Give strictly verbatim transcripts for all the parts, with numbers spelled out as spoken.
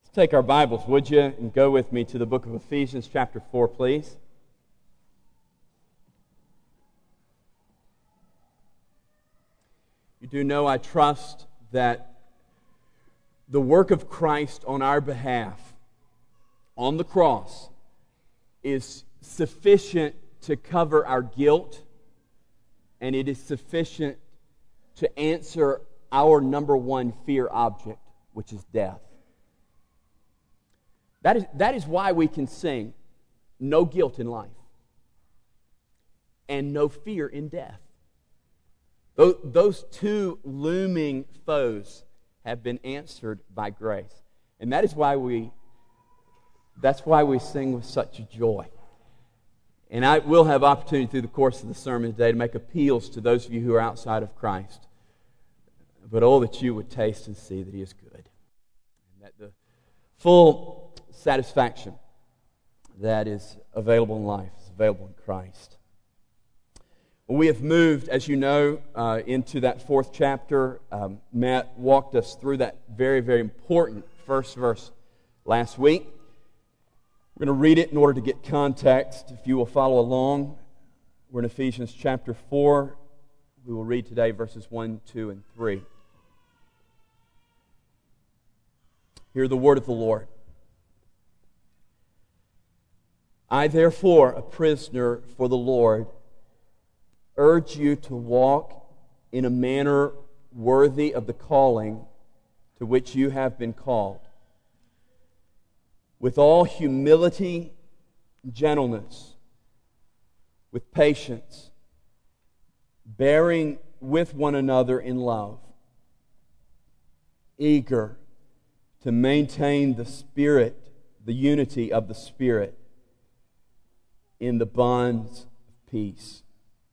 Take our Bibles, would you, and go with me to the book of Ephesians chapter four, please. You do know, I trust, that the work of Christ on our behalf on the cross is sufficient to cover our guilt, and it is sufficient to answer our number one fear object, which is death. That is, that is why we can sing, no guilt in life and no fear in death. Those, those two looming foes have been answered by grace. And that is why we, that's why we sing with such joy. And I will have opportunity through the course of the sermon today to make appeals to those of you who are outside of Christ. But oh, that you would taste and see that He is good. And that the full satisfaction that is available in life is available in Christ. Well, we have moved, as you know, uh, into that fourth chapter. Um, Matt walked us through that very, very important first verse last week. We're going to read it in order to get context. If you will follow along, we're in Ephesians chapter four. We will read today verses one, two, and three. Hear the word of the Lord. I, therefore, a prisoner for the Lord, urge you to walk in a manner worthy of the calling to which you have been called, with all humility, gentleness, with patience, bearing with one another in love, eager to maintain the Spirit, the unity of the Spirit, in the bonds of peace.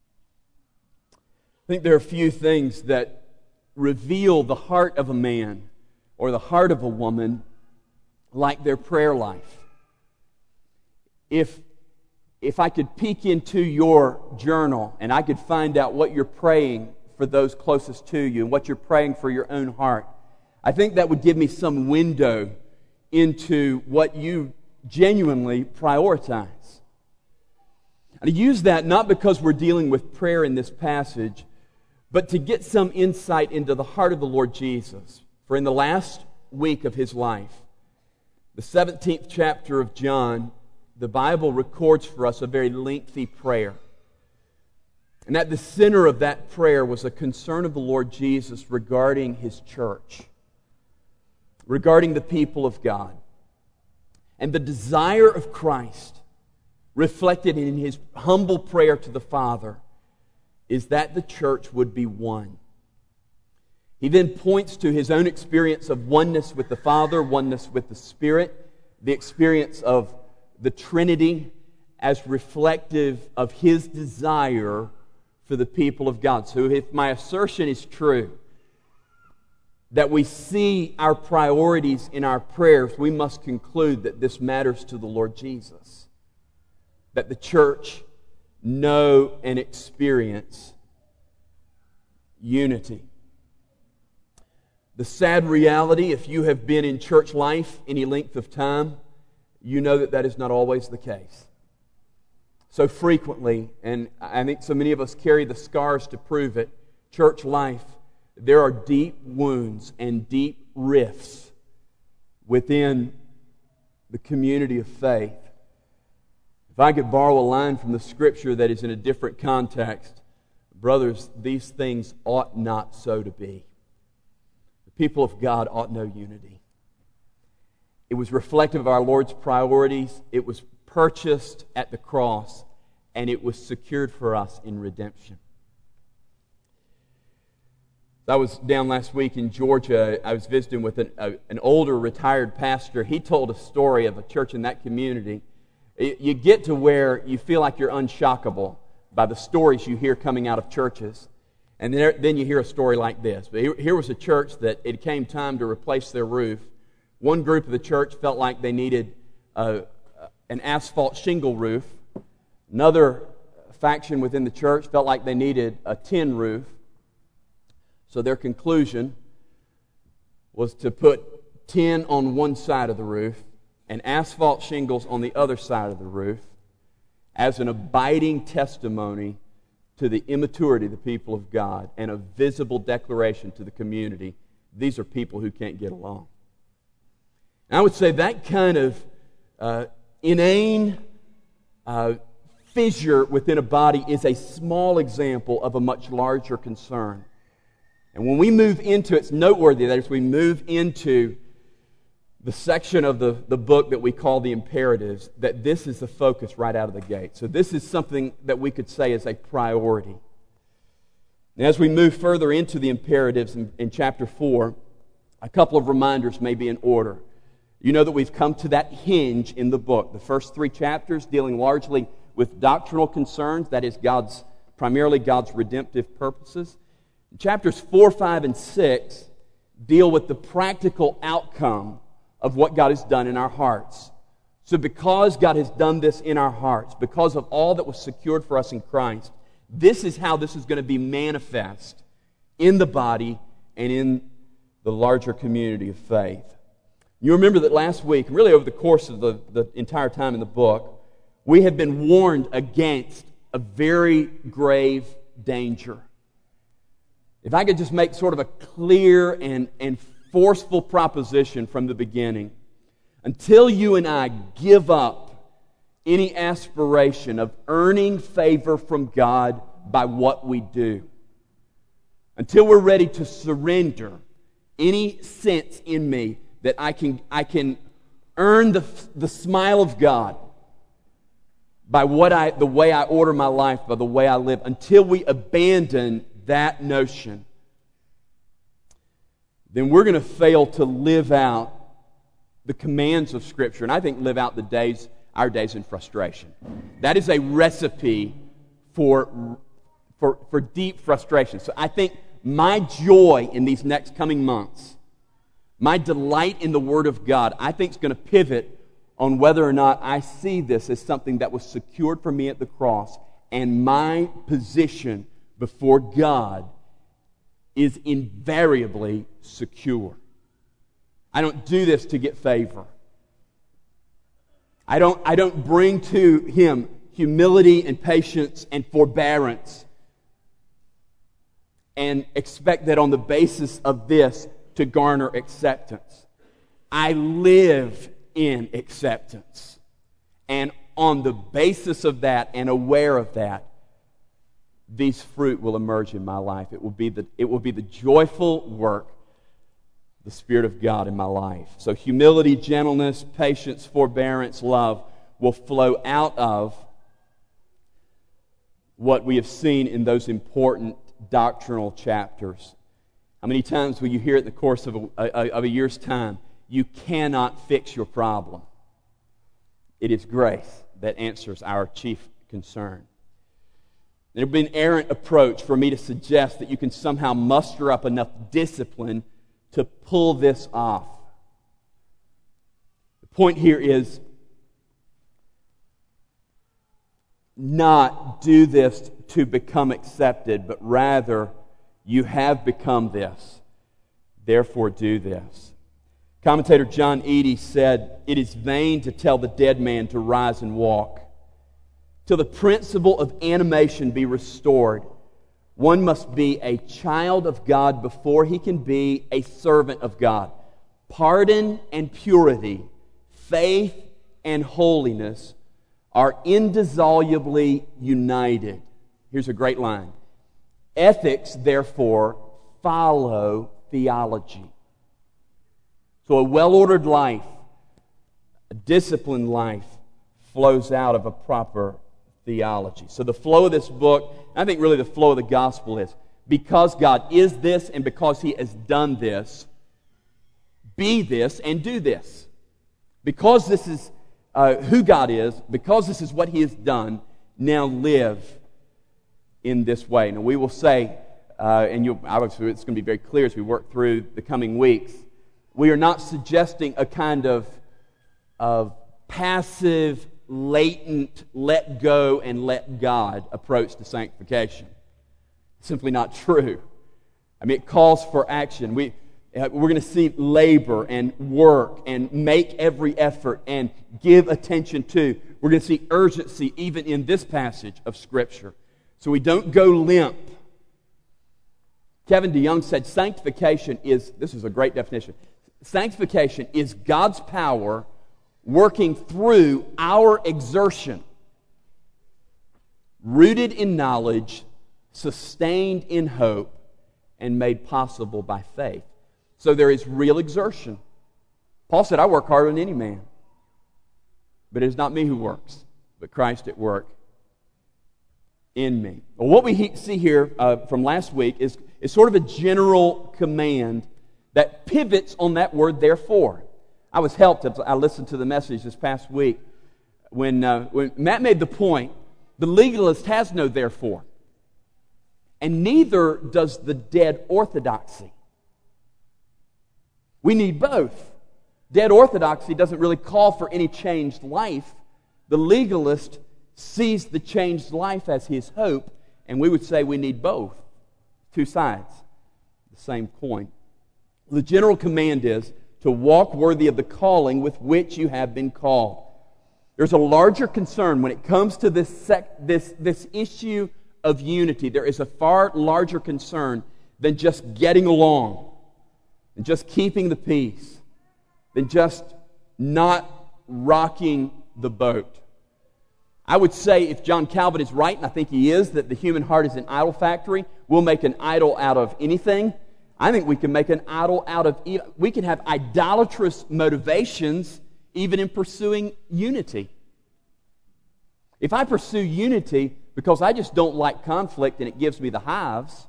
I think there are a few things that reveal the heart of a man or the heart of a woman, like their prayer life. If, if I could peek into your journal and I could find out what you're praying for those closest to you and what you're praying for your own heart, I think that would give me some window into what you genuinely prioritize. I use that not because we're dealing with prayer in this passage, but to get some insight into the heart of the Lord Jesus. For in the last week of His life, the seventeenth chapter of John, the Bible records for us a very lengthy prayer. And at the center of that prayer was a concern of the Lord Jesus regarding His church, regarding the people of God. And the desire of Christ, reflected in His humble prayer to the Father, is that the church would be one. He then points to His own experience of oneness with the Father, oneness with the Spirit, the experience of the Trinity as reflective of His desire for the people of God. So if my assertion is true, that we see our priorities in our prayers, we must conclude that this matters to the Lord Jesus. That the church know and experience unity. The sad reality, if you have been in church life any length of time, you know that that is not always the case. So frequently, and I think so many of us carry the scars to prove it, church life, there are deep wounds and deep rifts within the community of faith. If I could borrow a line from the Scripture that is in a different context, brothers, these things ought not so to be. The people of God ought no unity. It was reflective of our Lord's priorities. It was purchased at the cross, and it was secured for us in redemption. I was down last week in Georgia. I was visiting with an, a, an older retired pastor. He told a story of a church in that community. You get to where you feel like you're unshockable by the stories you hear coming out of churches. And then you hear a story like this. But here was a church that it came time to replace their roof. One group of the church felt like they needed a, an asphalt shingle roof. Another faction within the church felt like they needed a tin roof. So their conclusion was to put tin on one side of the roof and asphalt shingles on the other side of the roof as an abiding testimony to the immaturity of the people of God and a visible declaration to the community, these are people who can't get along. And I would say that kind of uh, inane uh, fissure within a body is a small example of a much larger concern. And when we move into, it's noteworthy that as we move into the section of the, the book that we call the imperatives, that this is the focus right out of the gate. So this is something that we could say is a priority. And as we move further into the imperatives in, in chapter four, a couple of reminders may be in order. You know that we've come to that hinge in the book. The first three chapters dealing largely with doctrinal concerns, that is God's, primarily God's redemptive purposes. Chapters four, five, and six deal with the practical outcome of what God has done in our hearts. So because God has done this in our hearts, because of all that was secured for us in Christ, this is how this is going to be manifest in the body and in the larger community of faith. You remember that last week, really over the course of the, the entire time in the book, we have been warned against a very grave danger. If I could just make sort of a clear and, and forceful proposition from the beginning, until you and I give up any aspiration of earning favor from God by what we do, until we're ready to surrender any sense in me that I can, I can earn the, the smile of God by what I, the way I order my life, by the way I live, until we abandon that notion, then we're going to fail to live out the commands of Scripture, and I think live out the days, our days in frustration. That is a recipe for, for, for deep frustration. So I think my joy in these next coming months, my delight in the Word of God, I think is going to pivot on whether or not I see this as something that was secured for me at the cross, and my position before God is invariably secure. I don't do this to get favor. I don't, I don't bring to Him humility and patience and forbearance and expect that on the basis of this to garner acceptance. I live in acceptance. And on the basis of that and aware of that, these fruit will emerge in my life. It will be the, it will be the joyful work, the Spirit of God in my life. So humility, gentleness, patience, forbearance, love will flow out of what we have seen in those important doctrinal chapters. How many times will you hear it in the course of a, a, of a year's time? You cannot fix your problem. It is grace that answers our chief concern. It would be an errant approach for me to suggest that you can somehow muster up enough discipline to pull this off. The point here is not do this to become accepted, but rather you have become this. Therefore do this. Commentator John Eadie said, "It is vain to tell the dead man to rise and walk. Till the principle of animation be restored, one must be a child of God before he can be a servant of God. Pardon and purity, faith and holiness are indissolubly united." Here's a great line. "Ethics, therefore, follow theology." So a well-ordered life, a disciplined life, flows out of a proper theology. So the flow of this book, I think really the flow of the gospel is, because God is this and because He has done this, be this and do this. Because this is uh, who God is, because this is what He has done, now live in this way. Now we will say, uh, and you'll, obviously it's going to be very clear as we work through the coming weeks, we are not suggesting a kind of, of passive, latent, let go and let God approach to sanctification. It's simply not true. I mean, it calls for action. We, Uh, we're going to see labor and work and make every effort and give attention to. We're going to see urgency even in this passage of Scripture. So we don't go limp. Kevin DeYoung said sanctification is, this is a great definition, sanctification is God's power working through our exertion, rooted in knowledge, sustained in hope, and made possible by faith. So there is real exertion. Paul said, I work harder than any man. But it is not me who works, but Christ at work in me. Well, what we he- see here uh, from last week is, is sort of a general command that pivots on that word, therefore. I was helped, I listened to the message this past week, when, uh, when Matt made the point, the legalist has no therefore. And neither does the dead orthodoxy. We need both. Dead orthodoxy doesn't really call for any changed life. The legalist sees the changed life as his hope, and we would say we need both. Two sides, the same coin. The general command is to walk worthy of the calling with which you have been called. There's a larger concern when it comes to this, sec- this, this issue of unity. There is a far larger concern than just getting along, and just keeping the peace, than just not rocking the boat. I would say if John Calvin is right, and I think he is, that the human heart is an idol factory, we'll make an idol out of anything. I think we can make an idol out of, we can have idolatrous motivations even in pursuing unity. If I pursue unity because I just don't like conflict and it gives me the hives,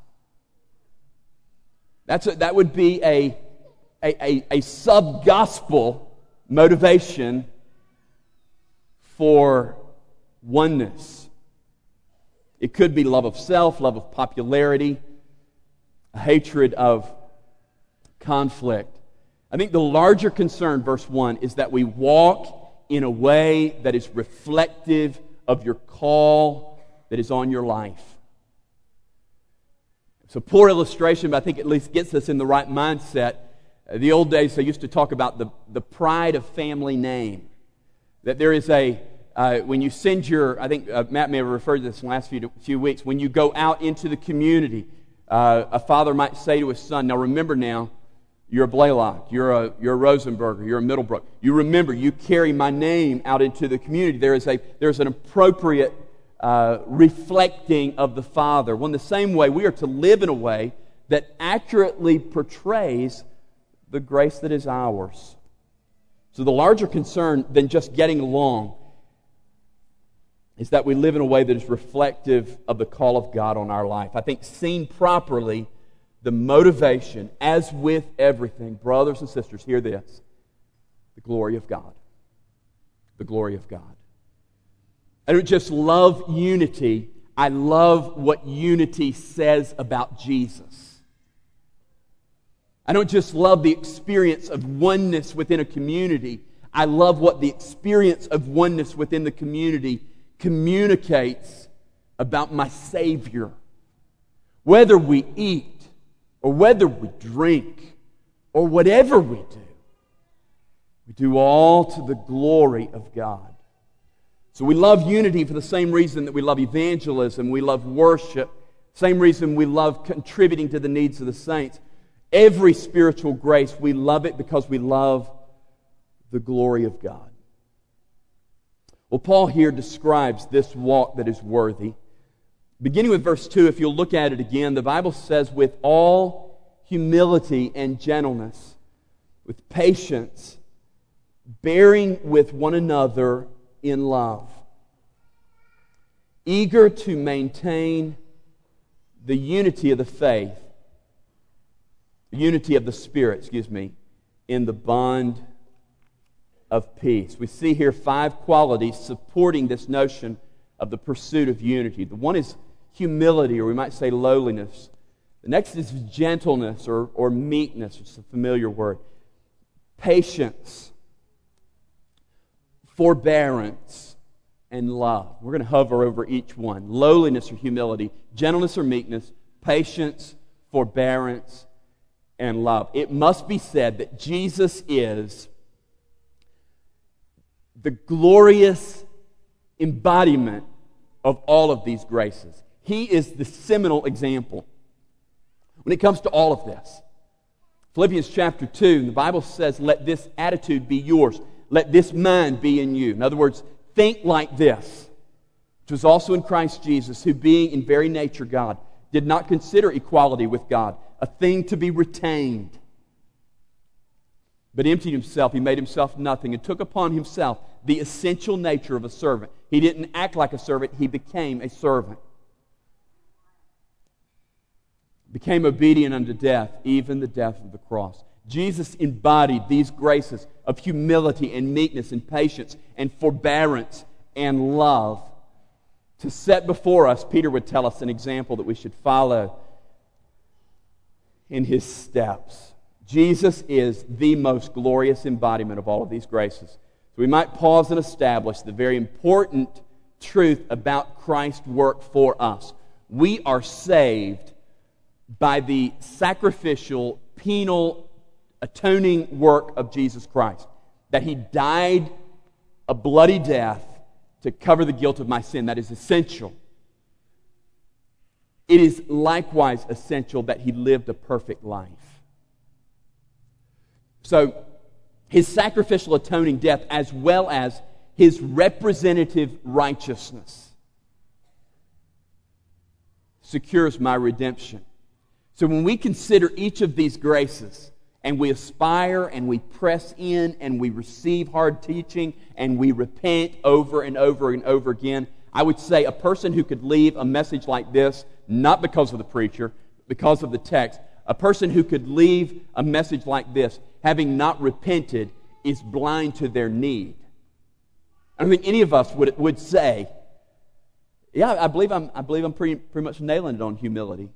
That's a, that would be a, a, a, a sub-gospel motivation for oneness. It could be love of self, love of popularity, a hatred of conflict. I think the larger concern, verse one, is that we walk in a way that is reflective of your call that is on your life. It's a poor illustration, but I think it at least gets us in the right mindset. Uh, the old days, they used to talk about the, the pride of family name. That there is a, uh, when you send your, I think uh, Matt may have referred to this in the last few, few weeks, when you go out into the community, uh, a father might say to his son, now remember now, you're a Blaylock, you're a, you're a Rosenberger, you're a Middlebrook. You remember, you carry my name out into the community. There is a, there's an appropriate Uh, reflecting of the Father. Well, in the same way, we are to live in a way that accurately portrays the grace that is ours. So the larger concern than just getting along is that we live in a way that is reflective of the call of God on our life. I think seen properly, the motivation, as with everything, brothers and sisters, hear this, the glory of God. The glory of God. I don't just love unity, I love what unity says about Jesus. I don't just love the experience of oneness within a community, I love what the experience of oneness within the community communicates about my Savior. Whether we eat, or whether we drink, or whatever we do, we do all to the glory of God. So we love unity for the same reason that we love evangelism, we love worship, same reason we love contributing to the needs of the saints. Every spiritual grace, we love it because we love the glory of God. Well, Paul here describes this walk that is worthy. Beginning with verse two, if you'll look at it again, the Bible says, with all humility and gentleness, with patience, bearing with one another in love, eager to maintain the unity of the faith, the unity of the Spirit, excuse me, in the bond of peace. We see here five qualities supporting this notion of the pursuit of unity. The one is humility, or we might say lowliness. The next is gentleness or, or meekness, which is a familiar word. Patience, forbearance, and love. We're going to hover over each one. Lowliness or humility, gentleness or meekness, patience, forbearance, and love. It must be said that Jesus is the glorious embodiment of all of these graces. He is the seminal example when it comes to all of this. Philippians chapter two, the Bible says, let this attitude be yours. Let this mind be in you. In other words, think like this, which was also in Christ Jesus, who being in very nature God, did not consider equality with God a thing to be retained, but emptied himself. He made himself nothing and took upon himself the essential nature of a servant. He didn't act like a servant. He became a servant. Became obedient unto death, even the death of the cross. Jesus embodied these graces of humility and meekness and patience and forbearance and love to set before us, Peter would tell us, an example that we should follow in his steps. Jesus is the most glorious embodiment of all of these graces. So we might pause and establish the very important truth about Christ's work for us. We are saved by the sacrificial, penal, atoning work of Jesus Christ. That He died a bloody death to cover the guilt of my sin. That is essential. It is likewise essential that He lived a perfect life. So, His sacrificial atoning death, as well as His representative righteousness, secures my redemption. So when we consider each of these graces, and we aspire and we press in and we receive hard teaching and we repent over and over and over again, I would say a person who could leave a message like this, not because of the preacher, because of the text, a person who could leave a message like this, having not repented, is blind to their need. I don't think any of us would, would say, yeah, I believe I'm, I believe I'm pretty, pretty much nailing it on humility.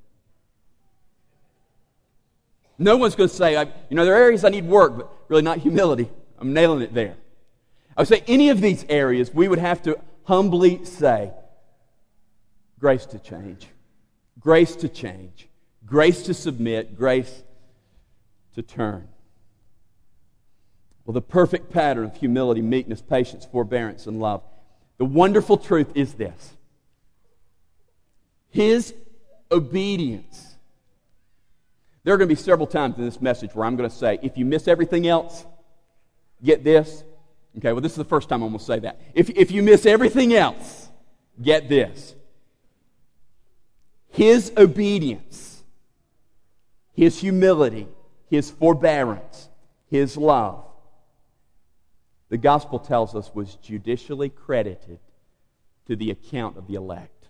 No one's going to say, I, you know, there are areas I need work, but really not humility. I'm nailing it there. I would say any of these areas, we would have to humbly say, grace to change, grace to change, grace to submit, grace to turn. Well, the perfect pattern of humility, meekness, patience, forbearance, and love. The wonderful truth is this. His obedience. There are going to be several times in this message where I'm going to say, if you miss everything else, get this. Okay, well, this is the first time I'm going to say that. If, if you miss everything else, get this. His obedience, His humility, His forbearance, His love, the gospel tells us, was judicially credited to the account of the elect.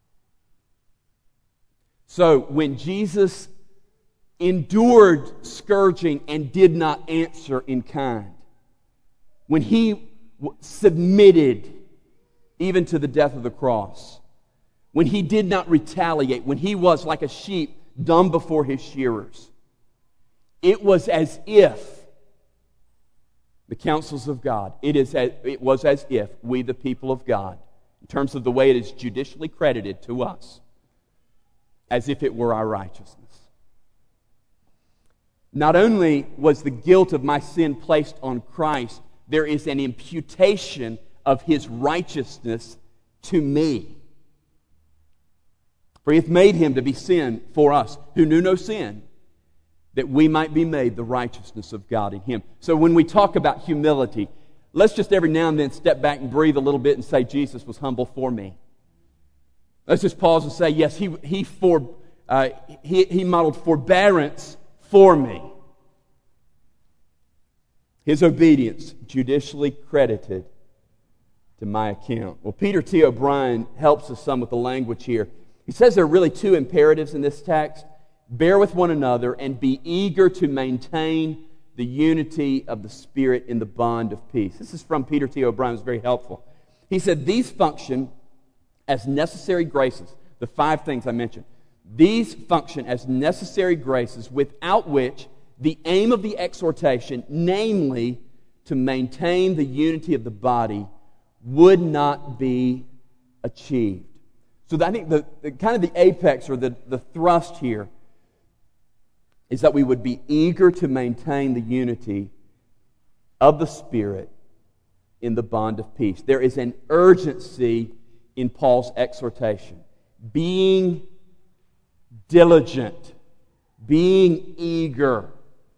So when Jesus endured scourging and did not answer in kind, when He submitted even to the death of the cross, when He did not retaliate, when He was like a sheep dumb before His shearers, it was as if the counsels of God, it, is as, it was as if we, the people of God, in terms of the way it is judicially credited to us, as if it were our righteousness. Not only was the guilt of my sin placed on Christ, there is an imputation of His righteousness to me. For He hath made Him to be sin for us, who knew no sin, that we might be made the righteousness of God in Him. So when we talk about humility, let's just every now and then step back and breathe a little bit and say, Jesus was humble for me. Let's just pause and say, yes, He, he, for, uh, he, he modeled forbearance for me. His obedience judicially credited to my account. Well, Peter T. O'Brien helps us some with the language here. He says there are really two imperatives in this text. Bear with one another and be eager to maintain the unity of the Spirit in the bond of peace. This is from Peter T. O'Brien. It's very helpful. He said, these function as necessary graces, the five things I mentioned. These function as necessary graces without which the aim of the exhortation, namely to maintain the unity of the body, would not be achieved. So I think the, the kind of the apex or the, the thrust here is that we would be eager to maintain the unity of the Spirit in the bond of peace. There is an urgency in Paul's exhortation. Being diligent, being eager,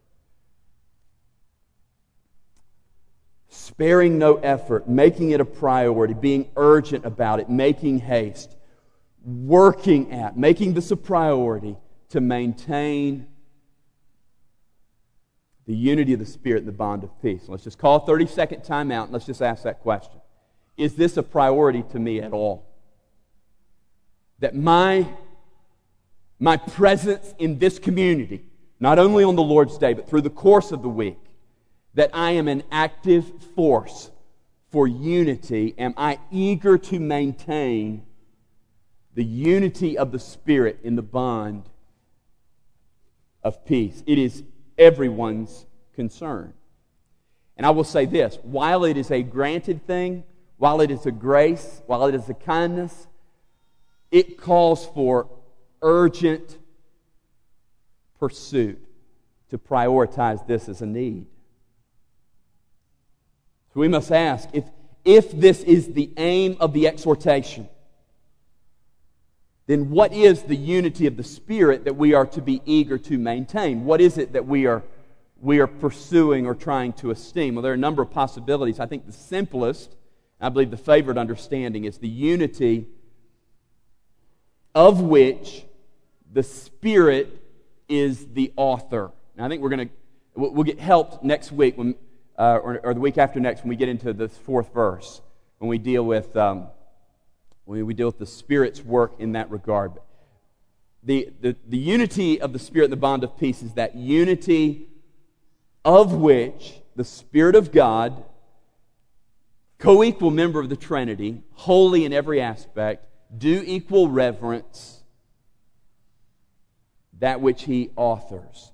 sparing no effort, making it a priority, being urgent about it, making haste, working at, making this a priority to maintain the unity of the Spirit and the bond of peace. Let's just call a thirty-second timeout and let's just ask that question. Is this a priority to me at all? That my, my presence in this community, not only on the Lord's Day, but through the course of the week, that I am an active force for unity? Am I eager to maintain the unity of the Spirit in the bond of peace? It is everyone's concern. And I will say this, while it is a granted thing, while it is a grace, while it is a kindness, it calls for urgent pursuit to prioritize this as a need. So we must ask, if, if this is the aim of the exhortation, then what is the unity of the Spirit that we are to be eager to maintain? What is it that we are, we are pursuing or trying to esteem? Well, there are a number of possibilities. I think the simplest, I believe the favored understanding, is the unity of which the Spirit is the author. Now, I think we're going to, we'll get helped next week, when, uh, or, or the week after next, when we get into the fourth verse, when we deal with... Um, We, we deal with the Spirit's work in that regard. The, the, the unity of the Spirit and the bond of peace is that unity of which the Spirit of God, co-equal member of the Trinity, holy in every aspect, do equal reverence that which He authors.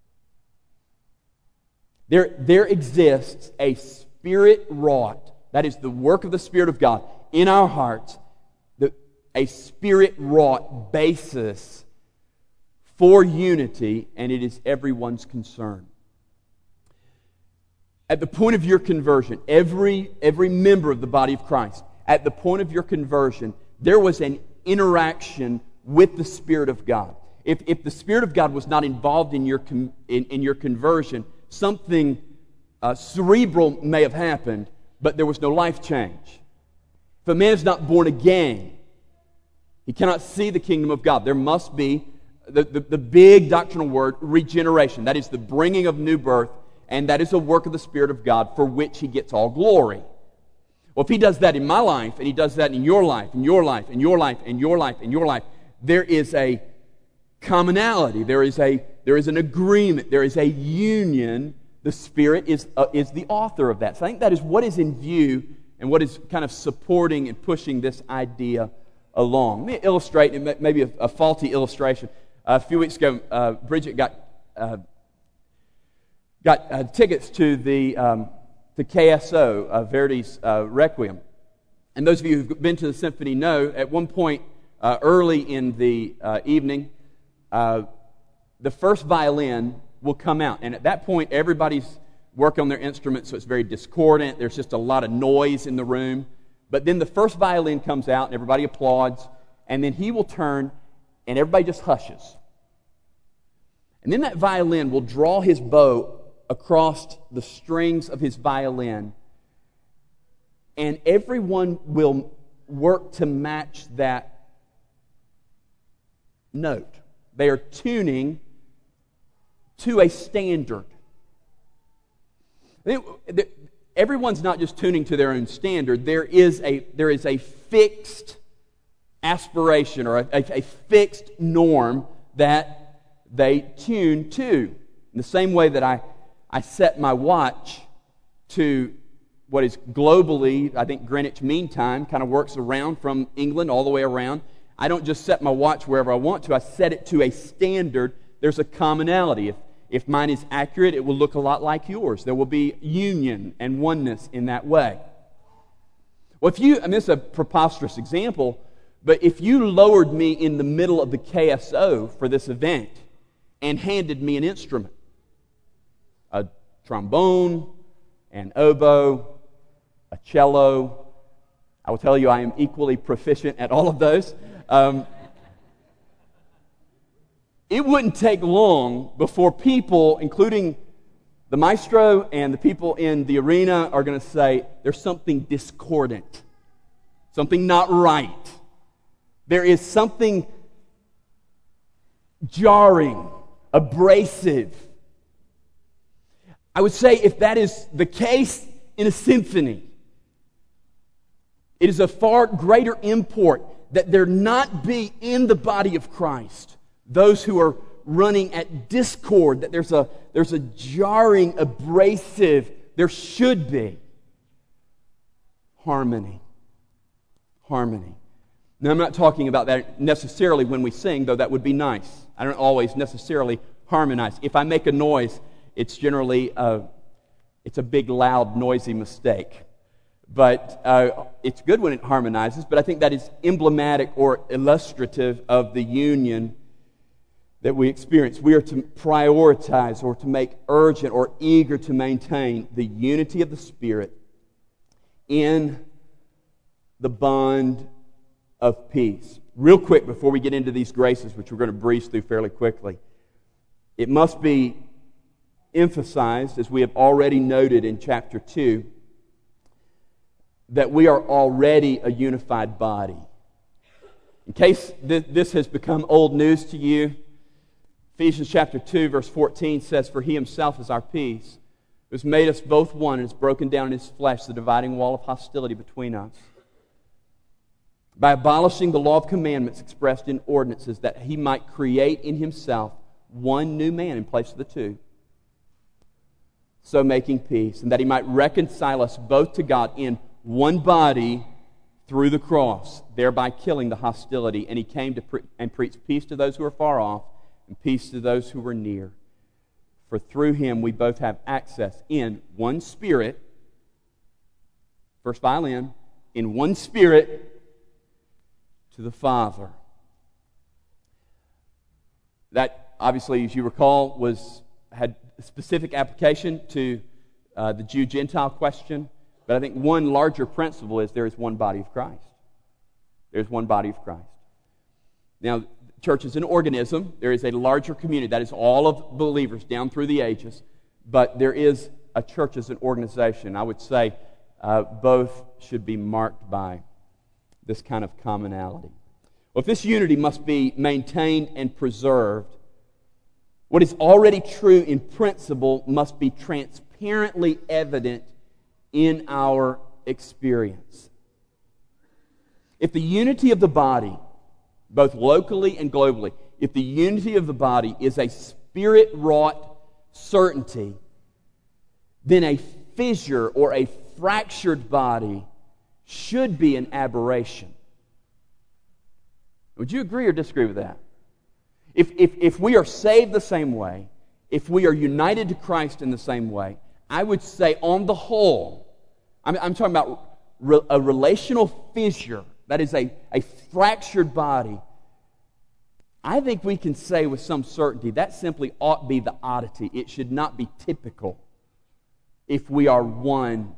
There, there exists a Spirit-wrought, that is the work of the Spirit of God, in our hearts, a Spirit-wrought basis for unity, and it is everyone's concern. At the point of your conversion, every, every member of the body of Christ, at the point of your conversion, there was an interaction with the Spirit of God. If, if the Spirit of God was not involved in your, in, in your conversion, something uh, cerebral may have happened, but there was no life change. If a man is not born again, he cannot see the kingdom of God. There must be the, the, the big doctrinal word, regeneration. That is the bringing of new birth, and that is a work of the Spirit of God for which He gets all glory. Well, if He does that in my life, and He does that in your life, in your life, in your life, in your life, in your life, there is a commonality. There is a there is an agreement. There is a union. The Spirit is uh, is the author of that. So I think that is what is in view and what is kind of supporting and pushing this idea along. Let me illustrate, and maybe a, a faulty illustration. Uh, a few weeks ago, uh, Bridget got uh, got uh, tickets to the um, to K S O, uh, Verdi's uh, Requiem. And those of you who've been to the symphony know, at one point uh, early in the uh, evening, uh, the first violin will come out, and at that point, everybody's working on their instruments, so it's very discordant. There's just a lot of noise in the room. But then the first violin comes out, and everybody applauds, and then he will turn, and everybody just hushes. And then that violin will draw his bow across the strings of his violin, and everyone will work to match that note. They are tuning to a standard. Everyone's not just tuning to their own standard. There is a, there is a fixed aspiration or a, a, a fixed norm that they tune to. In the same way that I, I set my watch to what is globally, I think Greenwich Mean Time kind of works around from England all the way around. I don't just set my watch wherever I want to. I set it to a standard. There's a commonality. If If mine is accurate, it will look a lot like yours. There will be union and oneness in that way. Well, if you, I mean, this is a preposterous example, but if you lowered me in the middle of the K S O for this event, and handed me an instrument, a trombone, an oboe, a cello. I will tell you I am equally proficient at all of those. Um, it wouldn't take long before people, including the maestro and the people in the arena, are going to say, there's something discordant, something not right. There is something jarring, abrasive. I would say if that is the case in a symphony, it is of far greater import that there not be in the body of Christ those who are running at discord, that there's a, there's a jarring, abrasive, there should be harmony. Harmony. Now, I'm not talking about that necessarily when we sing, though that would be nice. I don't always necessarily harmonize. If I make a noise, it's generally a, it's a big, loud, noisy mistake. But uh, it's good when it harmonizes, but I think that is emblematic or illustrative of the union that we experience. We are to prioritize or to make urgent or eager to maintain the unity of the Spirit in the bond of peace. Real quick, before we get into these graces, which we're going to breeze through fairly quickly, it must be emphasized, as we have already noted in chapter two, that we are already a unified body. In case th- this has become old news to you, Ephesians chapter two, verse fourteen says, "For He Himself is our peace, who has made us both one, and has broken down in His flesh the dividing wall of hostility between us, by abolishing the law of commandments expressed in ordinances, that He might create in Himself one new man in place of the two, so making peace, and that He might reconcile us both to God in one body through the cross, thereby killing the hostility. And He came to pre- and preach peace to those who are far off, and peace to those who were near. For through Him we both have access in one Spirit," first violin, "in one Spirit to the Father." That, obviously, as you recall, was had specific application to uh, the Jew-Gentile question. But I think one larger principle is there is one body of Christ. There's one body of Christ. Now, church is an organism. There is a larger community. That is all of believers down through the ages. But there is a church as an organization. I would say uh, both should be marked by this kind of commonality. Well, if this unity must be maintained and preserved, what is already true in principle must be transparently evident in our experience. If the unity of the body, both locally and globally, if the unity of the body is a Spirit-wrought certainty, then a fissure or a fractured body should be an aberration. Would you agree or disagree with that? If, if, if we are saved the same way, if we are united to Christ in the same way, I would say on the whole, I'm, I'm talking about re, a relational fissure, that is a, a fractured body. I think we can say with some certainty that simply ought be the oddity. It should not be typical if we are one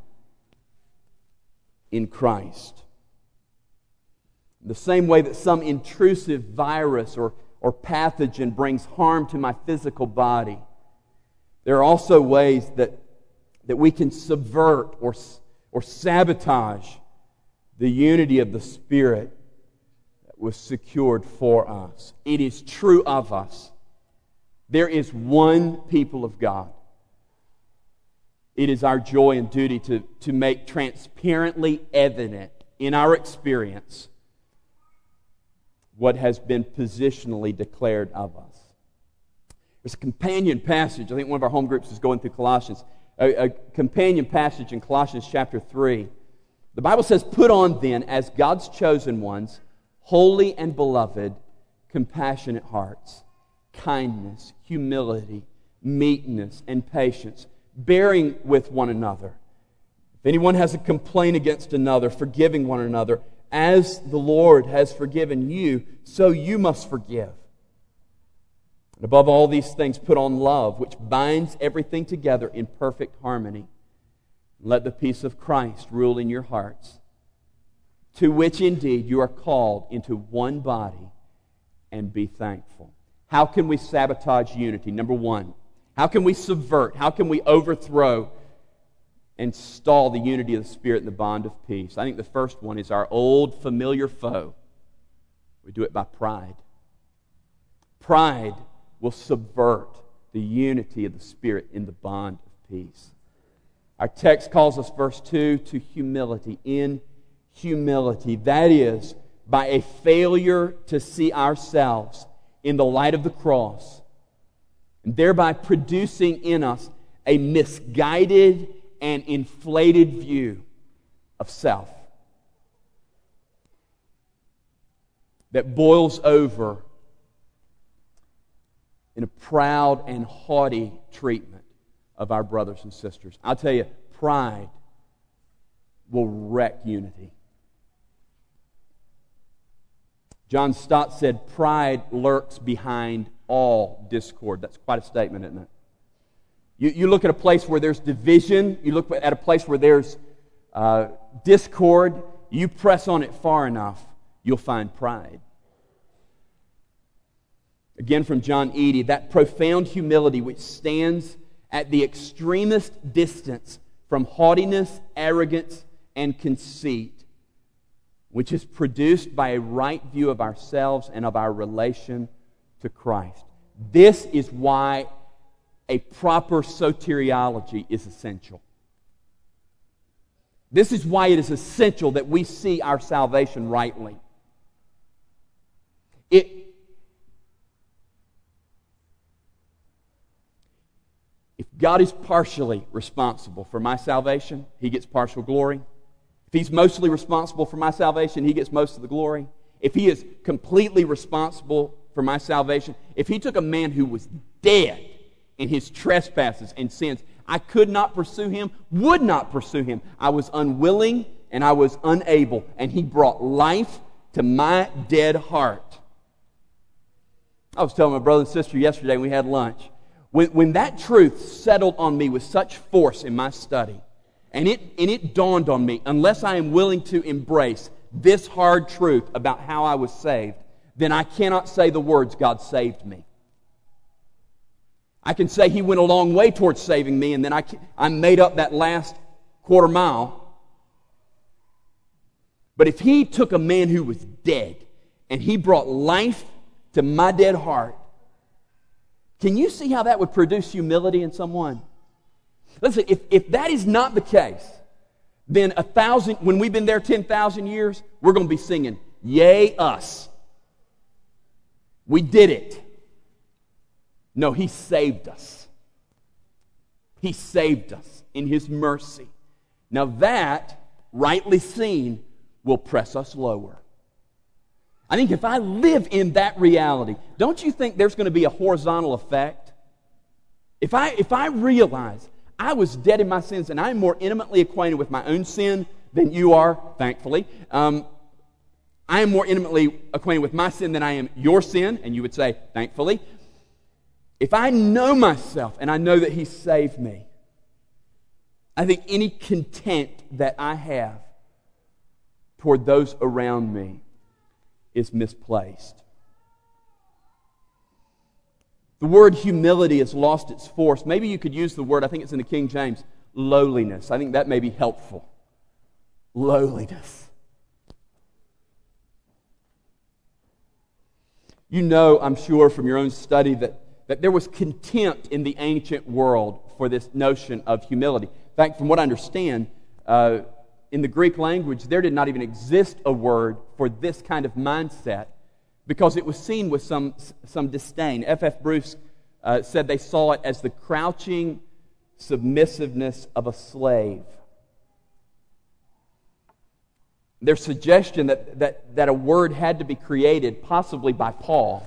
in Christ. The same way that some intrusive virus or, or pathogen brings harm to my physical body, there are also ways that, that we can subvert or, or sabotage the unity of the Spirit that was secured for us. It is true of us. There is one people of God. It is our joy and duty to, to make transparently evident in our experience what has been positionally declared of us. There's a companion passage. I think one of our home groups is going through Colossians. A, a companion passage in Colossians chapter three. The Bible says, "Put on then, as God's chosen ones, holy and beloved, compassionate hearts, kindness, humility, meekness, and patience, bearing with one another. If anyone has a complaint against another, forgiving one another, as the Lord has forgiven you, so you must forgive." And above all these things, put on love, which binds everything together in perfect harmony. Let the peace of Christ rule in your hearts, to which indeed you are called into one body, and be thankful. How can we sabotage unity? Number one, how can we subvert? How can we overthrow and stall the unity of the Spirit and the bond of peace? I think the first one is our old familiar foe. We do it by pride. Pride will subvert the unity of the Spirit in the bond of peace. Our text calls us, verse two, to humility. In humility, that is, by a failure to see ourselves in the light of the cross, and thereby producing in us a misguided and inflated view of self that boils over in a proud and haughty treatment of our brothers and sisters. I'll tell you, pride will wreck unity. John Stott said, pride lurks behind all discord. That's quite a statement, isn't it? You, you look at a place where there's division, you look at a place where there's uh, discord, you press on it far enough, you'll find pride. Again from John Eadie, that profound humility which stands at the extremest distance from haughtiness, arrogance, and conceit, which is produced by a right view of ourselves and of our relation to Christ. This is why a proper soteriology is essential. This is why it is essential that we see our salvation rightly. It, if God is partially responsible for my salvation, He gets partial glory. If He's mostly responsible for my salvation, He gets most of the glory. If He is completely responsible for my salvation, if He took a man who was dead in his trespasses and sins, I could not pursue him, would not pursue him. I was unwilling and I was unable, and He brought life to my dead heart. I was telling my brother and sister yesterday when we had lunch, when, when that truth settled on me with such force in my study, and it, and it dawned on me, unless I am willing to embrace this hard truth about how I was saved, then I cannot say the words, God saved me. I can say He went a long way towards saving me, and then I, I made up that last quarter mile. But if He took a man who was dead and He brought life to my dead heart, can you see how that would produce humility in someone? Listen, if, if that is not the case, then a thousand, when we've been there ten thousand years, we're going to be singing, yay us. We did it. No, He saved us. He saved us in His mercy. Now that, rightly seen, will press us lower. I think if I live in that reality, don't you think there's going to be a horizontal effect? If I, if I realize I was dead in my sins and I'm more intimately acquainted with my own sin than you are, thankfully, um, I am more intimately acquainted with my sin than I am your sin, and you would say, thankfully. If I know myself and I know that He saved me, I think any contempt that I have toward those around me is misplaced. The word humility has lost its force. Maybe you could use the word, I think it's in the King James, lowliness. I think that may be helpful. Lowliness. You know, I'm sure from your own study that, that there was contempt in the ancient world for this notion of humility. In fact, from what I understand, uh, in the Greek language, there did not even exist a word for this kind of mindset because it was seen with some, some disdain. F F Bruce uh, said they saw it as the crouching submissiveness of a slave. Their suggestion that, that, that a word had to be created, possibly by Paul,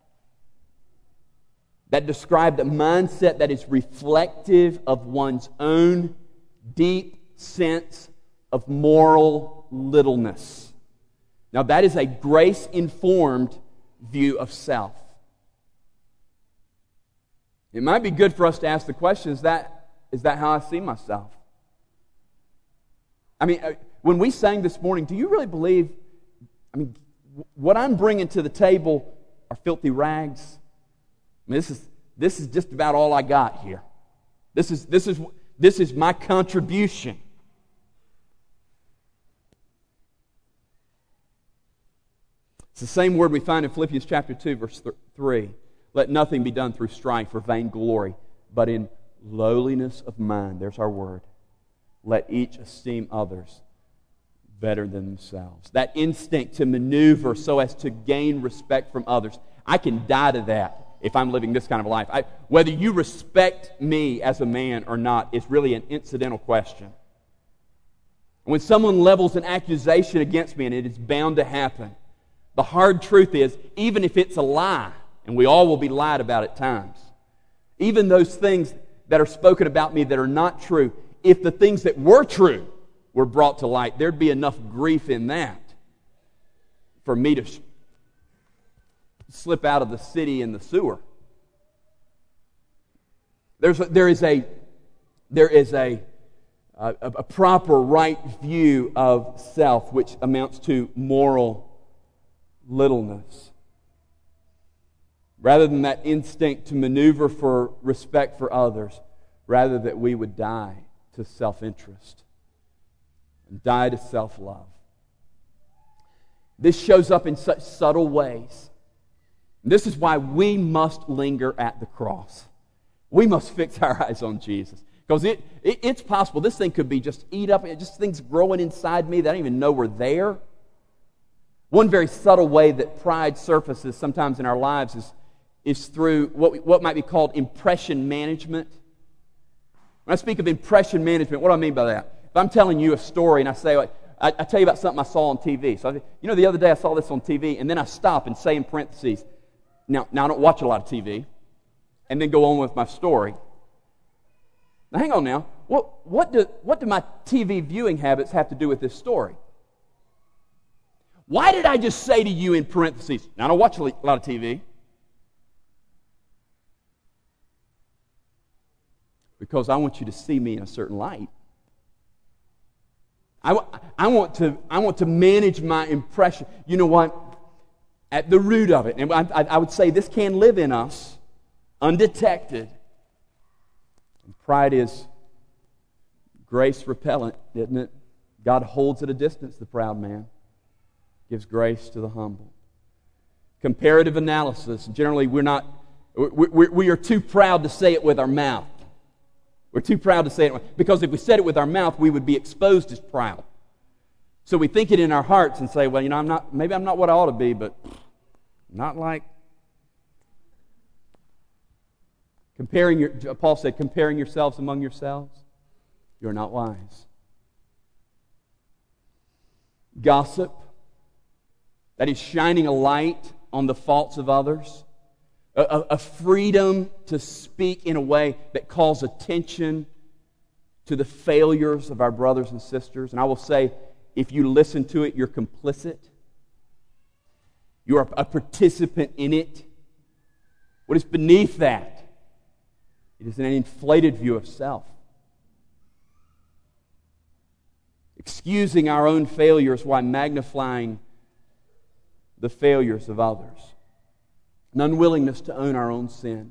that described a mindset that is reflective of one's own deep sense of moral littleness. Now, that is a grace-informed view of self. It might be good for us to ask the question, is that, is that how I see myself? I mean, when we sang this morning, do you really believe, I mean, what I'm bringing to the table are filthy rags? I mean, this is, this is just about all I got here. This is, this is, this is my contribution. It's the same word we find in Philippians chapter two, verse three. Let nothing be done through strife or vainglory, but in lowliness of mind. There's our word. Let each esteem others better than themselves. That instinct to maneuver so as to gain respect from others. I can die to that if I'm living this kind of life. I, whether you respect me as a man or not is really an incidental question. When someone levels an accusation against me, and it is bound to happen, the hard truth is, even if it's a lie, and we all will be lied about at times, even those things that are spoken about me that are not true, if the things that were true were brought to light, there'd be enough grief in that for me to sh- slip out of the city in the sewer. There's a, there is a there is a, a a proper right view of self, which amounts to moral littleness. Rather than that instinct to maneuver for respect for others, rather that we would die to self-interest and die to self-love. This shows up in such subtle ways. This is why we must linger at the cross. We must fix our eyes on Jesus. Because it, it, it's possible this thing could be just eat up, just things growing inside me that I don't even know were there. One very subtle way that pride surfaces sometimes in our lives is, is through what, what might be called impression management. When I speak of impression management, what do I mean by that? If I'm telling you a story and I say, I, I tell you about something I saw on T V. So, I, you know, the other day I saw this on T V, and then I stop and say in parentheses, now, now I don't watch a lot of T V, and then go on with my story. Now, hang on now. What, what, do, what do my T V viewing habits have to do with this story? Why did I just say to you in parentheses, now I don't watch a lot of T V? Because I want you to see me in a certain light. I, I, want to, I want to manage my impression. You know what? At the root of it, and I, I would say this can live in us undetected. And pride is grace repellent, isn't it? God holds at a distance the proud man, gives grace to the humble. Comparative analysis. Generally, we're not. We, we, we are too proud to say it with our mouth. We're too proud to say it, because if we said it with our mouth, we would be exposed as proud. So we think it in our hearts and say, well, you know, I'm not, maybe I'm not what I ought to be, but not like. Comparing your, Paul said, comparing yourselves among yourselves, you're not wise. Gossip, that is shining a light on the faults of others. A, a freedom to speak in a way that calls attention to the failures of our brothers and sisters. And I will say, if you listen to it, you're complicit. You are a participant in it. What is beneath that? It is an inflated view of self. Excusing our own failures while magnifying the failures of others. An unwillingness to own our own sin.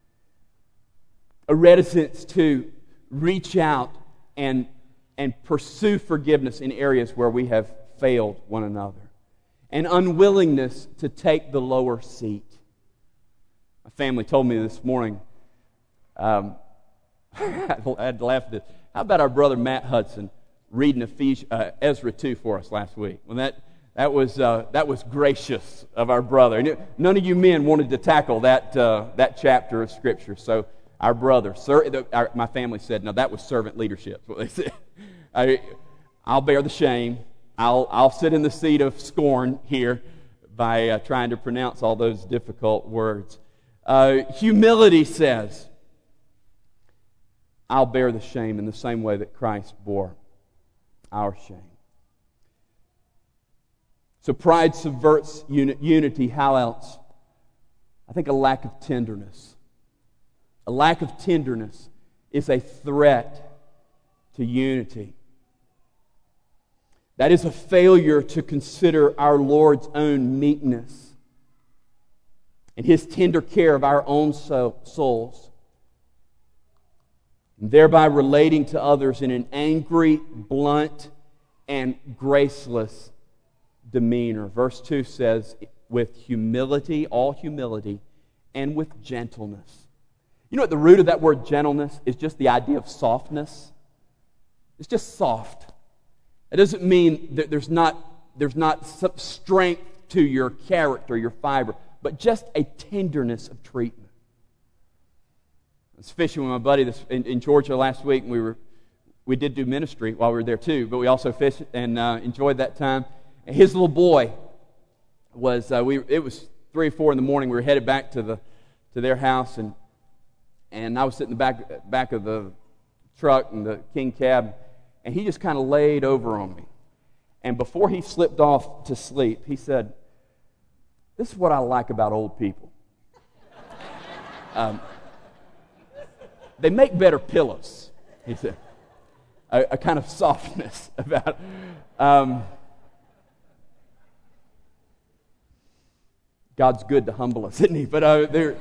A reticence to reach out and, and pursue forgiveness in areas where we have failed one another. An unwillingness to take the lower seat. My family told me this morning, um, I had to laugh at this. How about our brother Matt Hudson reading Ephesians, uh, Ezra two for us last week? When that That was uh, that was gracious of our brother. And it, none of you men wanted to tackle that uh, that chapter of Scripture. So our brother, sir, the, our, my family said, "No, that was servant leadership." That's what they said. I, I'll bear the shame. I'll I'll sit in the seat of scorn here by uh, trying to pronounce all those difficult words. Uh, humility says, "I'll bear the shame in the same way that Christ bore our shame." So pride subverts uni- unity. How else? I think a lack of tenderness. A lack of tenderness is a threat to unity. That is a failure to consider our Lord's own meekness and His tender care of our own souls, and thereby relating to others in an angry, blunt, and graceless demeanor. Verse two says, with humility, all humility, and with gentleness. You know what the root of that word gentleness is? Just the idea of softness. It's just soft. It doesn't mean that there's not, there's not some strength to your character, your fiber, but just a tenderness of treatment. I was fishing with my buddy this, in, in Georgia last week, and we were we did do ministry while we were there too, but we also fished and uh, enjoyed that time. And his little boy was uh, we. It was three or four in the morning. We were headed back to the to their house, and and I was sitting in the back back of the truck in the King cab, and he just kind of laid over on me. And before he slipped off to sleep, he said, "This is what I like about old people. Um, they make better pillows," he said. A, a kind of softness about it. Um, God's good to humble us, isn't He? But uh, there,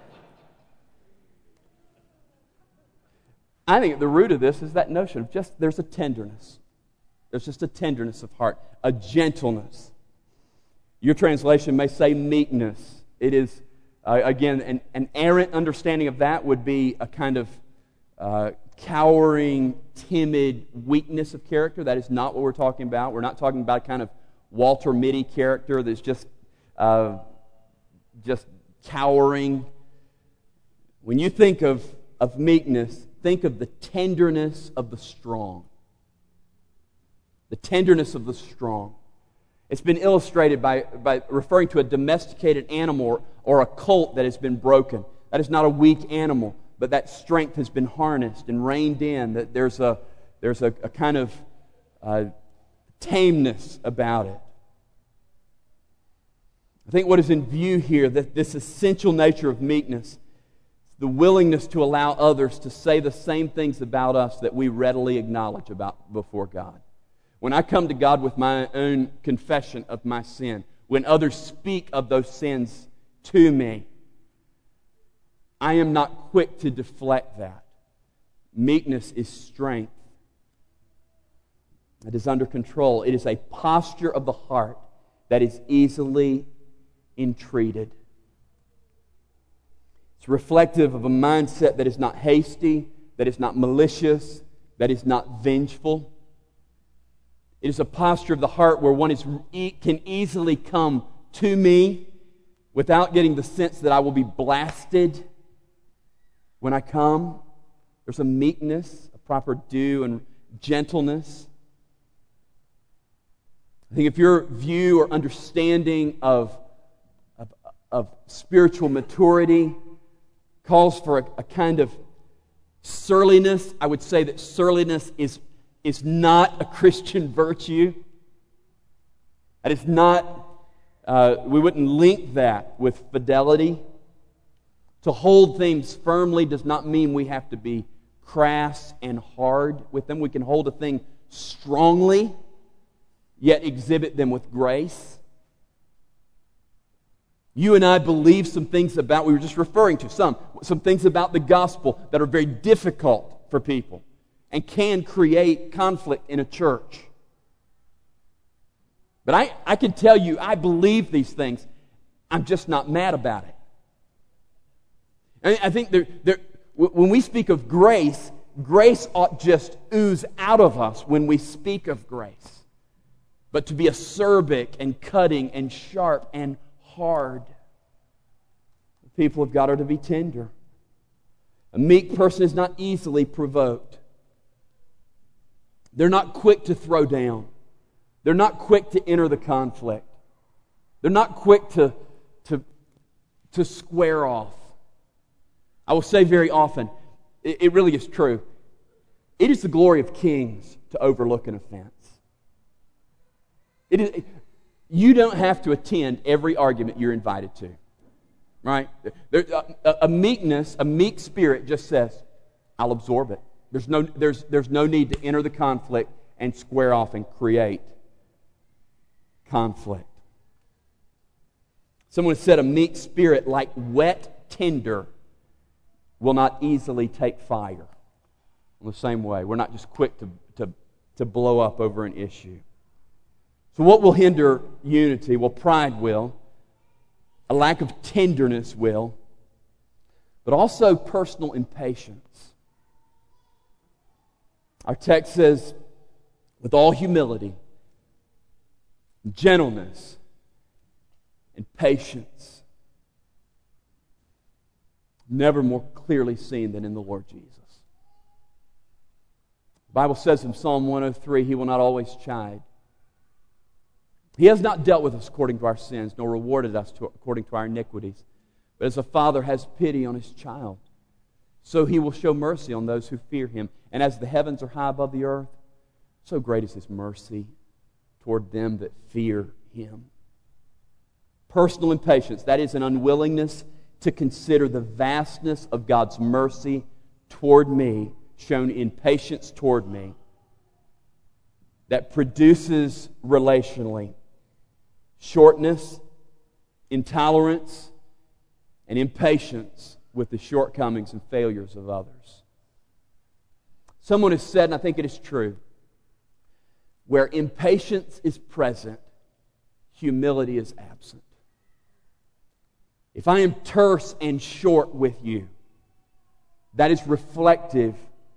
I think the root of this is that notion of just there's a tenderness. There's just a tenderness of heart, a gentleness. Your translation may say meekness. It is, uh, again, an, an errant understanding of that would be a kind of uh, cowering, timid weakness of character. That is not what we're talking about. We're not talking about a kind of Walter Mitty character that's just uh, just cowering. When you think of, of meekness, think of the tenderness of the strong. The tenderness of the strong. It's been illustrated by, by referring to a domesticated animal or, or a colt that has been broken. That is not a weak animal, but that strength has been harnessed and reined in. That there's a there's a, a kind of uh, tameness about it. I think what is in view here, that this essential nature of meekness, the willingness to allow others to say the same things about us that we readily acknowledge about before God. When I come to God with my own confession of my sin, when others speak of those sins to me, I am not quick to deflect that. Meekness is strength. It is under control. It is a posture of the heart that is easily entreated. It's reflective of a mindset that is not hasty, that is not malicious, that is not vengeful. It is a posture of the heart where one is, can easily come to me without getting the sense that I will be blasted when I come. There's a meekness, a proper due and gentleness. I think if your view or understanding of, of, of spiritual maturity calls for a, a kind of surliness, I would say that surliness is is not a Christian virtue. That is not, uh, we wouldn't link that with fidelity. To hold things firmly does not mean we have to be crass and hard with them. We can hold a thing strongly, yet exhibit them with grace. You and I believe some things about, we were just referring to some, some things about the gospel that are very difficult for people and can create conflict in a church. But I, I can tell you, I believe these things. I'm just not mad about it. And I think there, there, when we speak of grace, grace ought just ooze out of us when we speak of grace. But to be acerbic and cutting and sharp and hard. The people of God are to be tender. A meek person is not easily provoked. They're not quick to throw down. They're not quick to enter the conflict. They're not quick to, to, to square off. I will say very often, it, it really is true, it is the glory of kings to overlook an offense. It is, you don't have to attend every argument you're invited to. Right? There, a, a meekness, a meek spirit just says, I'll absorb it. There's no, there's, there's no need to enter the conflict and square off and create conflict. Someone said a meek spirit, like wet tinder, will not easily take fire. In the same way, we're not just quick to, to, to blow up over an issue. So what will hinder unity? Well, pride will. A lack of tenderness will. But also personal impatience. Our text says, with all humility, gentleness, and patience, never more clearly seen than in the Lord Jesus. The Bible says in Psalm one oh three, He will not always chide. He has not dealt with us according to our sins, nor rewarded us to, according to our iniquities. But as a father has pity on his child, so He will show mercy on those who fear Him. And as the heavens are high above the earth, so great is His mercy toward them that fear Him. Personal impatience, that is an unwillingness to consider the vastness of God's mercy toward me, shown in patience toward me, that produces relationally shortness, intolerance, and impatience with the shortcomings and failures of others. Someone has said, and I think it is true, where impatience is present, humility is absent. If I am terse and short with you, that is reflective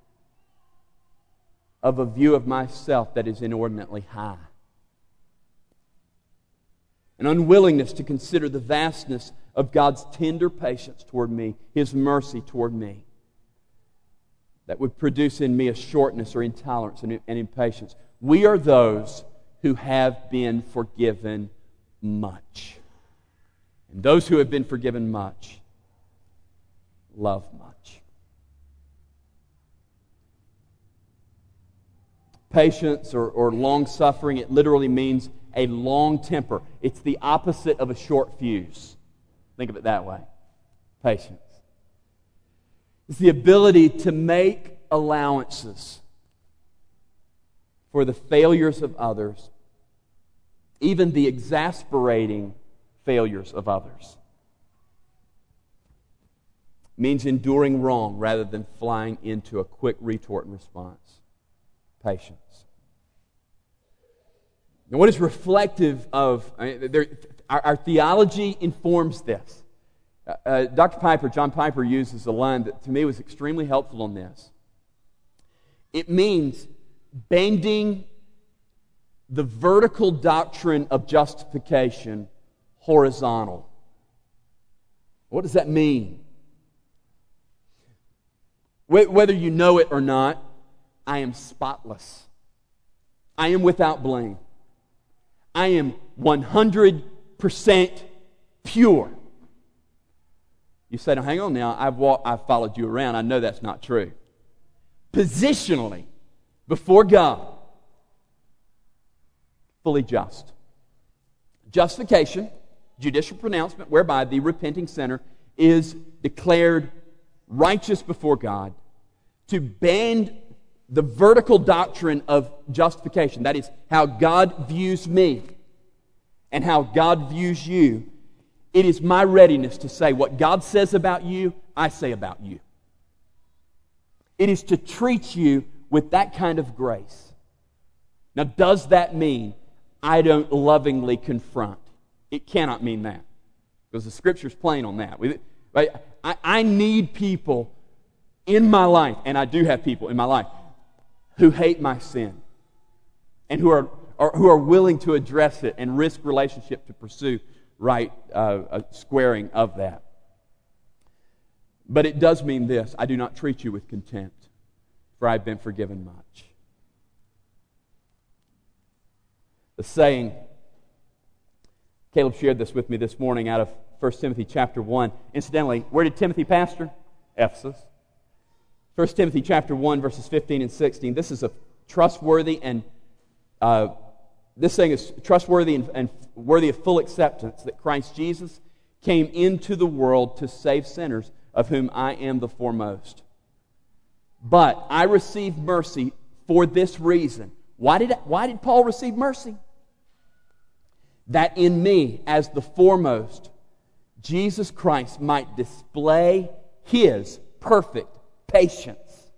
of a view of myself that is inordinately high. An unwillingness to consider the vastness of God's tender patience toward me, His mercy toward me, that would produce in me a shortness or intolerance and impatience. We are those who have been forgiven much. And those who have been forgiven much love much. Patience or, or long-suffering, it literally means a long temper. It's the opposite of a short fuse. Think of it that way. Patience. It's the ability to make allowances for the failures of others, even the exasperating failures of others. It means enduring wrong rather than flying into a quick retort and response. Patience. Now, what is reflective of, I mean, there, our, our theology informs this. Uh, uh, Doctor Piper, John Piper, uses a line that to me was extremely helpful on this. It means bending the vertical doctrine of justification horizontal. What does that mean? Whether you know it or not, I am spotless. I am without blame. I am one hundred percent pure. You say, now hang on now, I've walked, I've followed you around. I know that's not true. Positionally, before God, fully just. Justification, judicial pronouncement whereby the repenting sinner is declared righteous before God. To bend the vertical doctrine of justification, that is how God views me and how God views you, it is my readiness to say what God says about you, I say about you. It is to treat you with that kind of grace. Now, does that mean I don't lovingly confront? It cannot mean that, because the Scripture's plain on that. I, I need people in my life, and I do have people in my life, who hate my sin and who are, are who are willing to address it and risk relationship to pursue right uh, a squaring of that. But it does mean this: I do not treat you with contempt, for I have been forgiven much. The saying, Caleb shared this with me this morning out of First Timothy chapter one. Incidentally, where did Timothy pastor? Ephesus. First Timothy chapter one, verses fifteen and sixteen. This is a trustworthy and uh, this thing is trustworthy and, and worthy of full acceptance, that Christ Jesus came into the world to save sinners, of whom I am the foremost. But I received mercy for this reason. Why did, why did Paul receive mercy? That in me, as the foremost, Jesus Christ might display His perfect patience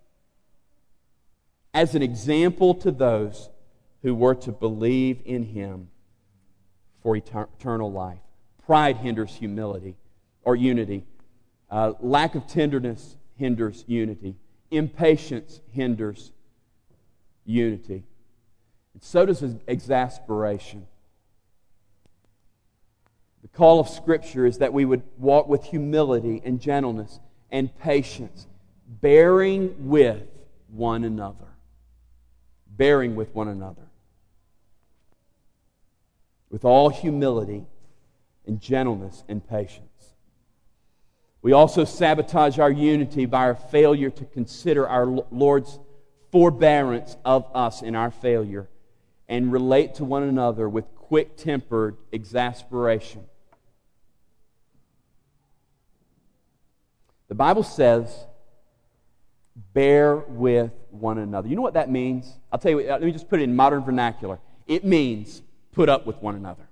as an example to those who were to believe in Him for eternal life. Pride hinders humility or unity. Uh, lack of tenderness hinders unity. Impatience hinders unity. And so does exasperation. The call of Scripture is that we would walk with humility and gentleness and patience, bearing with one another. Bearing with one another. With all humility and gentleness and patience. We also sabotage our unity by our failure to consider our Lord's forbearance of us in our failure and relate to one another with quick-tempered exasperation. The Bible says, bear with one another. You know what that means? I'll tell you, let me just put it in modern vernacular. It means put up with one another.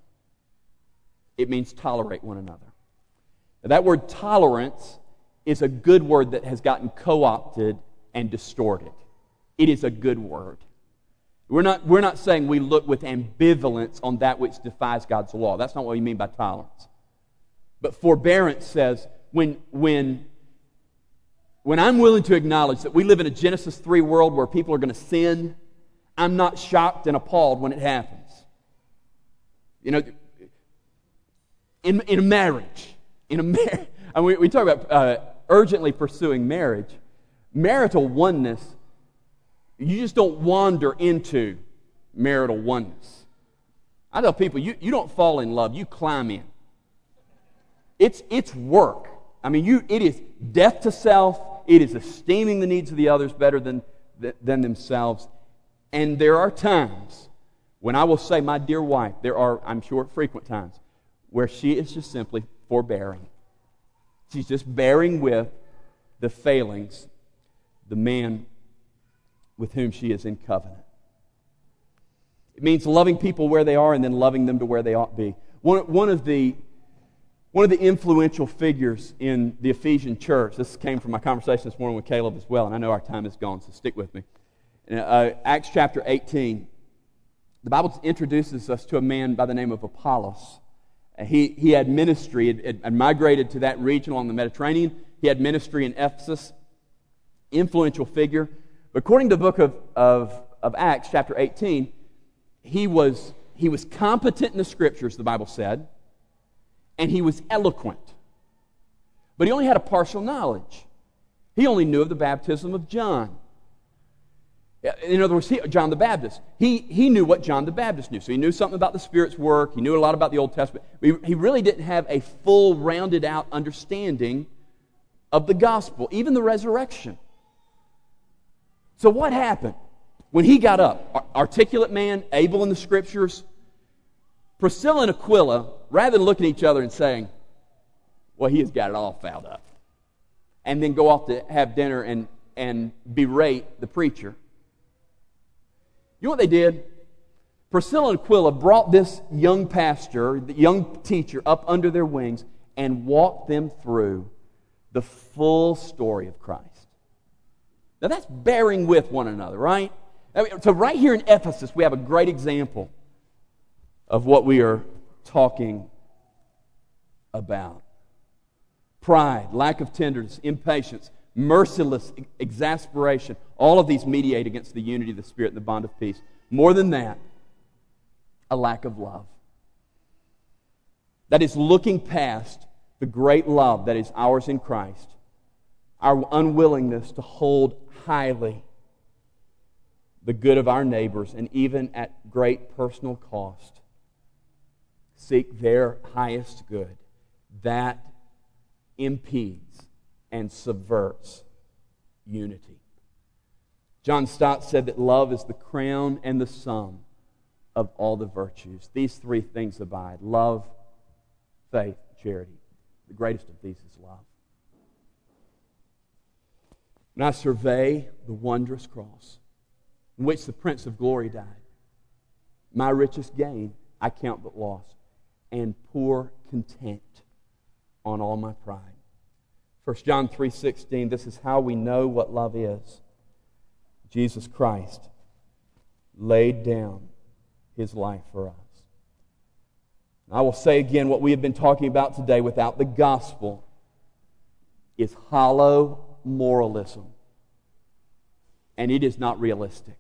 It means tolerate one another. Now, that word tolerance is a good word that has gotten co-opted and distorted. It is a good word. We're not, we're not saying we look with ambivalence on that which defies God's law. That's not what we mean by tolerance. But forbearance says when, when, when I'm willing to acknowledge that we live in a Genesis three world where people are going to sin, I'm not shocked and appalled when it happens. You know, in, in a marriage, in a marriage, I mean, we, we talk about uh, urgently pursuing marriage. Marital oneness, you just don't wander into marital oneness. I tell people, you, you don't fall in love, you climb in. It's, it's work. I mean, you, it is death to self. It is esteeming the needs of the others better than, than themselves. And there are times when I will say, my dear wife, there are, I'm sure, frequent times where she is just simply forbearing. She's just bearing with the failings, the man with whom she is in covenant. It means loving people where they are and then loving them to where they ought to be. One, one of the one of the influential figures in the Ephesian church, this came from my conversation this morning with Caleb as well, and I know our time is gone, so stick with me. In, uh, Acts chapter eighteen, the Bible introduces us to a man by the name of Apollos. Uh, he, he had ministry, had, had migrated to that region along the Mediterranean. He had ministry in Ephesus, influential figure. But according to the book of, of, of Acts, chapter eighteen, he was, he was competent in the Scriptures, the Bible said, and he was eloquent. But he only had a partial knowledge. He only knew of the baptism of John. In other words, he, John the Baptist. He, he knew what John the Baptist knew. So he knew something about the Spirit's work. He knew a lot about the Old Testament. He, he really didn't have a full, rounded-out understanding of the gospel, even the resurrection. So what happened? When he got up, articulate man, able in the Scriptures, Priscilla and Aquila, rather than looking at each other and saying, well, he has got it all fouled up, and then go off to have dinner and, and berate the preacher, you know what they did? Priscilla and Aquila brought this young pastor, the young teacher, up under their wings and walked them through the full story of Christ. Now that's bearing with one another, right? I mean, so right here in Ephesus, we have a great example of what we are talking about. Pride, lack of tenderness, impatience, merciless exasperation, all of these mediate against the unity of the Spirit and the bond of peace. More than that, a lack of love. That is looking past the great love that is ours in Christ, our unwillingness to hold highly the good of our neighbors, and even at great personal cost, seek their highest good. That impedes and subverts unity. John Stott said that love is the crown and the sum of all the virtues. These three things abide: love, faith, charity. The greatest of these is love. When I survey the wondrous cross in which the Prince of Glory died, my richest gain I count but loss, and pour content on all my pride. First John three sixteen, this is how we know what love is. Jesus Christ laid down His life for us. I will say again, what we have been talking about today without the gospel is hollow moralism. And it is not realistic.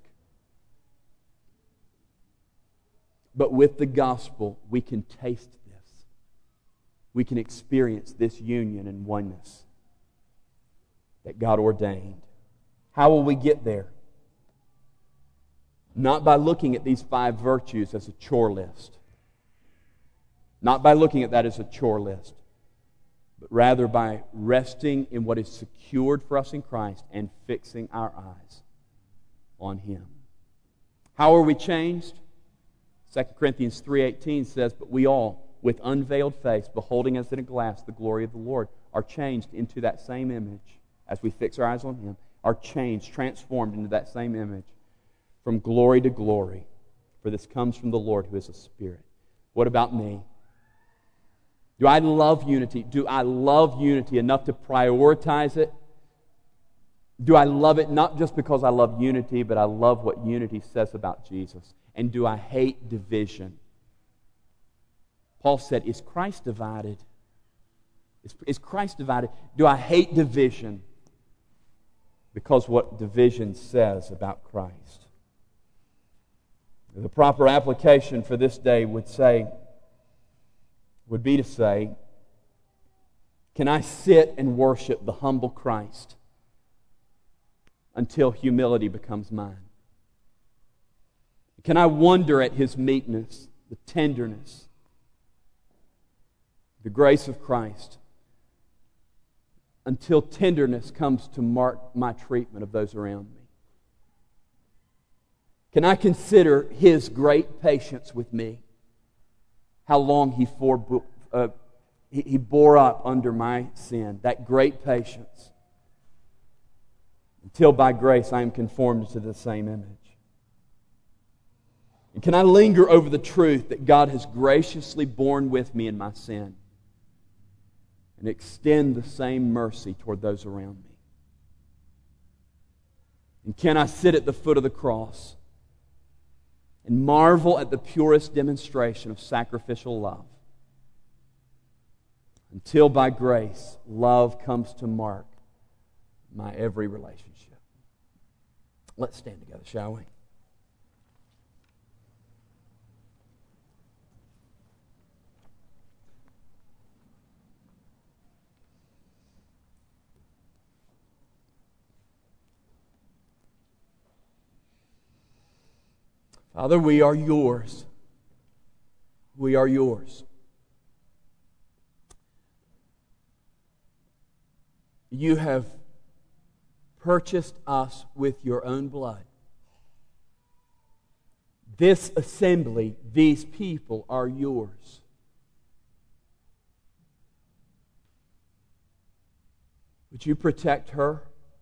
But with the gospel, we can taste this. We can experience this union and oneness that God ordained. How will we get there? Not by looking at these five virtues as a chore list. Not by looking at that as a chore list. But rather by resting in what is secured for us in Christ and fixing our eyes on Him. How are we changed? Second Corinthians three eighteen says, but we all, with unveiled face, beholding as in a glass the glory of the Lord, are changed into that same image as we fix our eyes on Him, are changed, transformed into that same image from glory to glory. For this comes from the Lord who is a Spirit. What about me? Do I love unity? Do I love unity enough to prioritize it? Do I love it not just because I love unity, but I love what unity says about Jesus? And do I hate division? Paul said, is Christ divided? Is, is Christ divided? Do I hate division because what division says about Christ? The proper application for this day would say, would be to say, can I sit and worship the humble Christ until humility becomes mine? Can I wonder at His meekness, the tenderness, the grace of Christ, until tenderness comes to mark my treatment of those around me? Can I consider His great patience with me? How long He, forebo- uh, he, he bore up under my sin, that great patience, until by grace I am conformed to the same image. And can I linger over the truth that God has graciously borne with me in my sin and extend the same mercy toward those around me? And can I sit at the foot of the cross and marvel at the purest demonstration of sacrificial love until by grace love comes to mark my every relationship? Let's stand together, shall we? Father, we are yours. We are yours. You have purchased us with your own blood. This assembly, these people are yours. Would you protect her?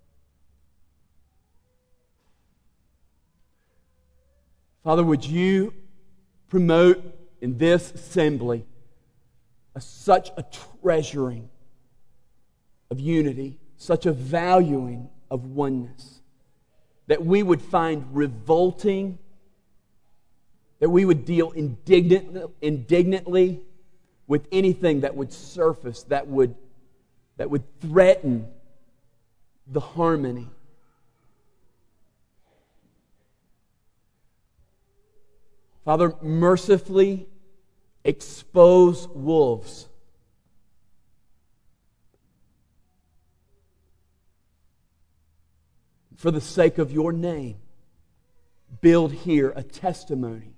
Father, would you promote in this assembly a, such a treasuring of unity, such a valuing of oneness, that we would find revolting, that we would deal indignant, indignantly with anything that would surface, that would, that would threaten the harmony. Father, mercifully expose wolves. For the sake of your name, build here a testimony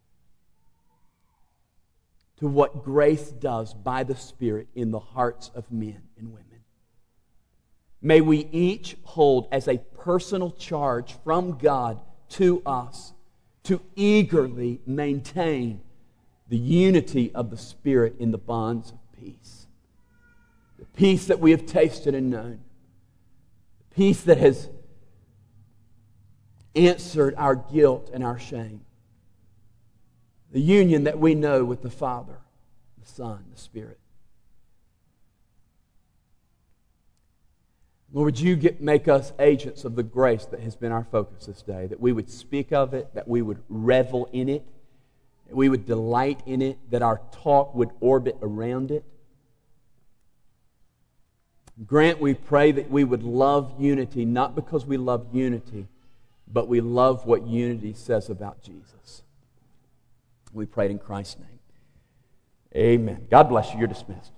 to what grace does by the Spirit in the hearts of men and women. May we each hold as a personal charge from God to us to eagerly maintain the unity of the Spirit in the bonds of peace. the peace that we have tasted and known, the peace that has answered our guilt and our shame, the union that we know with the Father, the Son, the Spirit. Lord, would you get, make us agents of the grace that has been our focus this day, that we would speak of it, that we would revel in it, that we would delight in it, that our talk would orbit around it. Grant, we pray, that we would love unity, not because we love unity, but we love what unity says about Jesus. We pray it in Christ's name. Amen. God bless you. You're dismissed.